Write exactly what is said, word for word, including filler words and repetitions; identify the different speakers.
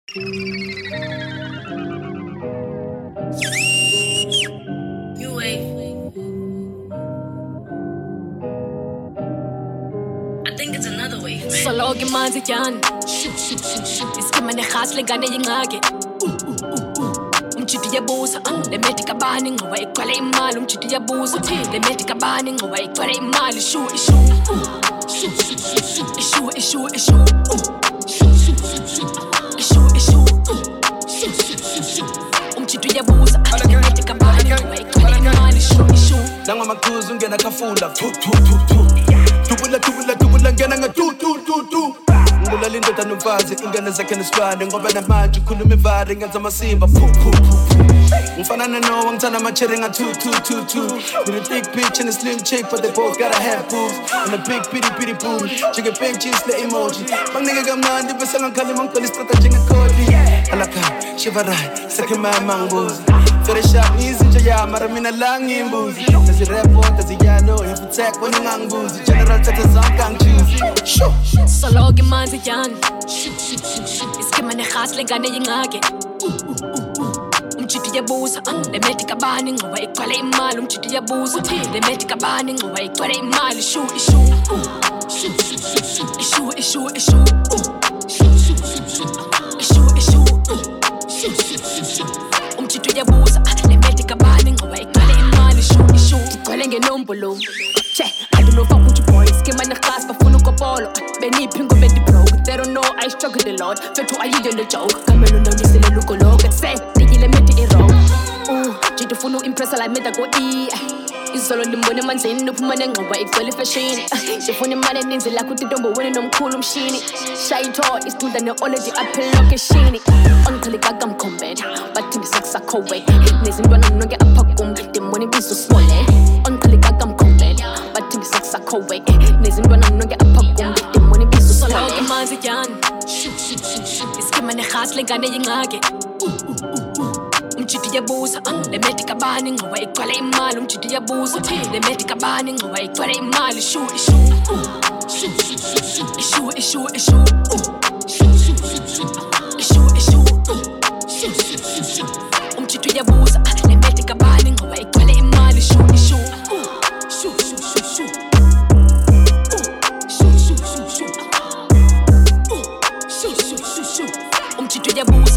Speaker 1: Soloke manzi tyani isikima nerhasi lengane yingxaki umjidi yabuza le medi kabani ngoba igcwele imali umjidi yabuza le medi kabani ngoba igcwele imali shu ishu ishu ishu ishu ishu ishu umjidi yabuza le medi kabani ngoba igcwele imali shu ishu
Speaker 2: Langwa makhuzu ngena kafula tu tu tu tu Tubula tubula tubula ngena nga tu tu tu tu Ngula lindoda nomfazi ingane zakhe nesibane ngoba namanje ukhuluma ivari ngenza amasimba pu pu pu Ngifana nanowa ngithanda amachere nga two two two two With a big bitch and a slim chick but they both gotta have boobs And a big bitty bitty booty Chicken big cheese le emoji Bangnike kamnandi bese ngakhalima ngicela isitrata njengekodi Alaka shivarai sakhe mama ngibuza Very sharp izinja yami mara mina la ngiyimbuzi Nezirepota ziyalo yafutek wena ngangibuzi General thatha zonke angichoose
Speaker 1: Soloke manzi tyani isikima nerhasi lengane yingxaki umjidi yabuza le medi kabani ngoba igcwele imali umjidi yabuza le medi kabani ngoba igcwele imali shu ishu ishu ishu ishu ishu ishu umjidi yabuza le medi kabani ngoba igcwele imali shu ishu igcwele ngenombolo che I don't know fuck with you boys skima nerhasi bafuna ukopolo beniphi ngoba ndi-broke they don't know I struggled a lot fethu ayide le joke kamelo ndonisile lukoloke say le medi i-wrong uh jidi ufuna u-impressa la meda ko-E izolo ndimbone emanzini nophuma nengxoba igcwele ifashini ndifuna imali eninzi lakho utintombo wene nomkhulu umshini shayitho isitunda ne-oledi aphe lokeshini ongiqhele kakamkhombela bathi ngisekusakhowe nezintwana nonke apha kum ndimbone ibizo smole ongiqhele kakamkhombela bathi ngisekusakhowe nezintwana nonke apha kum ndimbone ibizo soloke manzi tyani isikima nerhasi lengane yingxaki umjidi yabuza le medi kabani ngoba igcwele imali umjidi yabuza le medi kabani ngoba igcwele imali shu ishu ishu ishu ishu ishu ishu umjidi yabuza le medi kabani ngoba igcwele imali shu ishu shu shu shu shu shu shu shu shu umjidi yabuza